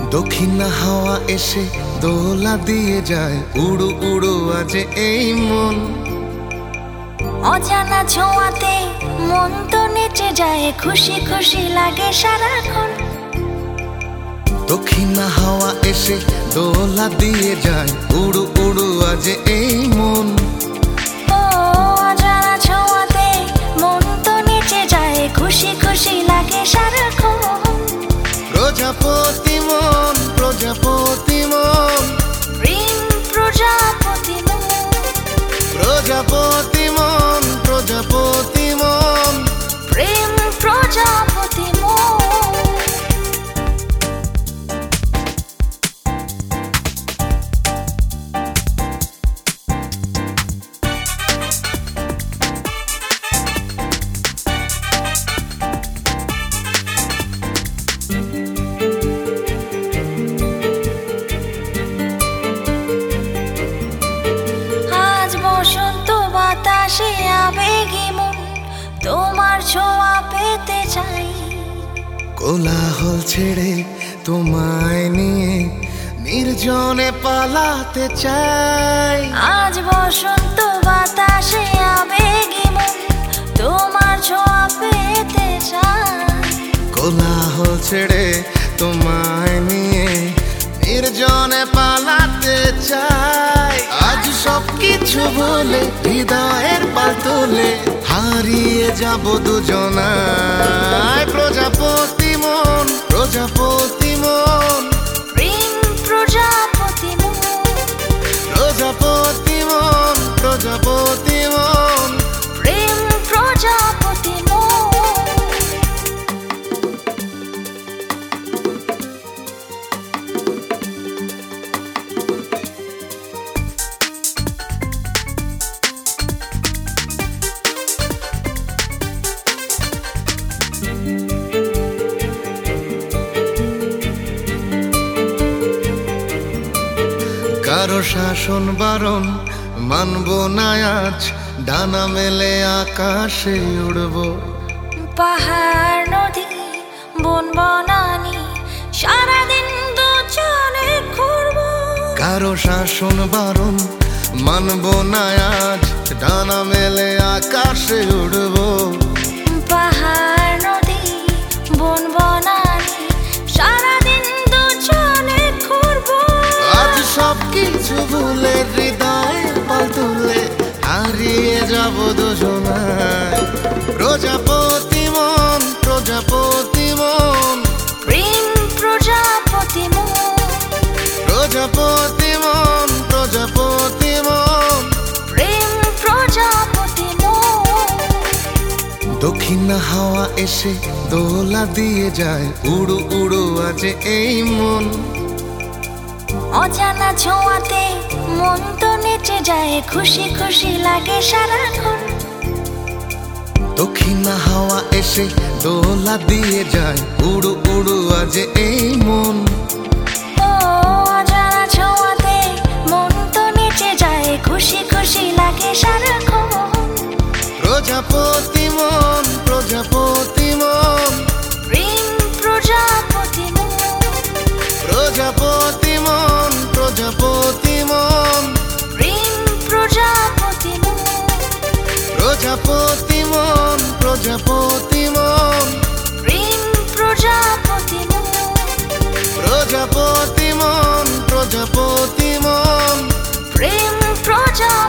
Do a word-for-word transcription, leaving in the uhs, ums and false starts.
দক্ষিণা হাওয়া এসে দোলা দিয়ে যায়, উড়ু উড়ু আজে এই মন। অজানা ছোঁয়াতে মন তো নেচে যায়, খুশি খুশি লাগে সারাক্ষণ। দক্ষিণা হাওয়া এসে দোলা দিয়ে যায়, উড়ু উড়ু আজে এই মন। ও অজানা ছোঁয়াতে মন তো নেচে যায়, খুশি খুশি লাগে সারাক্ষণ। প্রজাপতি মন, প্রজাপতি মন, প্রেম প্রজাপতি মন। প্রজাপতি মন, প্রজাপতি মন, প্রেম প্রজাপতি মন। বসন্ত বাতাসে আবেগী মন তোমার ছোঁয়া পেতে চাই। কোলাহল ছেড়ে তোমায় নিয়ে নির্জনে পালাতে চাই। আজ বসন্ত বাতাসে আবেগী মন তোমার ছোঁয়া পেতে চাই। কোলাহল ছেড়ে তোমায় নিয়ে নির্জনে পালাতে চাই। আজ সবকিছু ভুলে হৃদয়ের পাল তুলে হারিয়ে যাব দুজনায়। প্রজাপতি মন, প্রজাপতি মন, প্রেম প্রজাপতি মন। প্রজাপতি মন, প্রজাপতি মন, প্রেম প্রজাপতি মন। কারো শাসন বারণ মানব না আজ, ডানা মেলে আকাশে উড়ব। পাহাড় নদী বন বনানি সারাদিন দুজনে ঘুরবো। কারো শাসন বারণ মানব না আজ, ডানা মেলে আকাশে উড়ব। পাহাড় নদী বন বনানি সারাদিন দুজনে ঘুরবো। আজ সবকিছু ভুলে হৃদয়ের পাল তুলে হারিয়ে যাব দুজনায়। প্রজাপতি মন, প্রজাপতি মন, প্রেম প্রজাপতি মন। প্রজাপতি মন, প্রজাপতি মন, প্রেম প্রজাপতি মন। দক্ষিণা হাওয়া এসে দোলা দিয়ে যায়, উড়ু উড়ু আজে এই মন। অজানা ছোঁয়াতে মন তো নেচে যায়, খুশি খুশি লাগে সারাক্ষণ। দক্ষিণা হাওয়া এসে দোলা দিয়ে যায়, উড়ু উড়ু আজে এই মন। ও অজানা ছোঁয়াতে মন তো নেচে যায়, খুশি খুশি লাগে সারাক্ষণ। প্রজাপতি মন, প্রজাপতি মন, প্রেম প্রজাপতি মন। প্রজাপতি মন, প্রজাপতি মন, প্রেম প্রজাপতি মন। প্রজাপতি মন, প্রজাপতি মন, প্রেম প্রজাপতি মন। প্রজাপতি মন, প্রজাপতি মন, প্রেম প্রজাপতি।